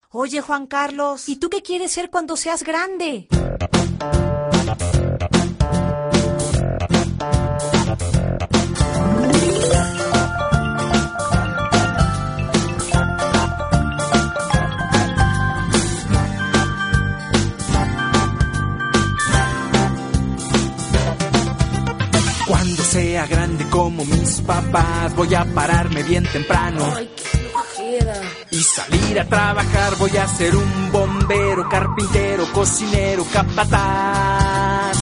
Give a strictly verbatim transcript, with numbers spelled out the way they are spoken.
Oye, Juan Carlos, ¿y tú qué quieres ser cuando seas grande? Cuando sea grande como mis papás, voy a pararme bien temprano. Ay, qué flojera. Y salir a trabajar, voy a ser un bombero, carpintero, cocinero, capataz.